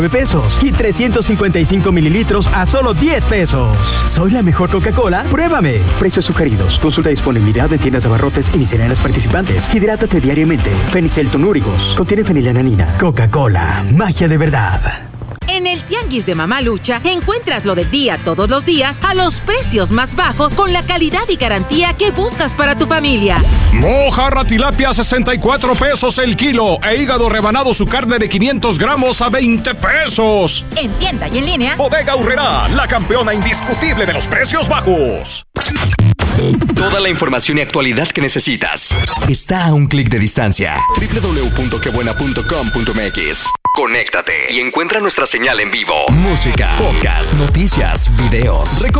pesos y 355 mililitros a solo 10 pesos. ¿Soy la mejor Coca-Cola? ¡Pruébame! Precios sugeridos. Consulta disponibilidad en tiendas de abarrotes y misceláneas participantes. Hidrátate diariamente. Fenicel Tonúricos. Contiene fenilananina. Coca-Cola. Magia de verdad. En el Tianguis de Mamalucha encuentras lo del día todos los días a los precios más bajos con la calidad y garantía que buscas para tu familia. Mojarra tilapia 64 pesos el kilo e hígado rebanado su carne de 500 gramos a 20 pesos. En tienda y en línea. Bodega Aurrerá, la campeona indiscutible de los precios bajos. Toda la información y actualidad que necesitas está a un clic de distancia. www.quebuena.com.mx. Conéctate y encuentra nuestra señal en vivo. Música, podcast, noticias, videos,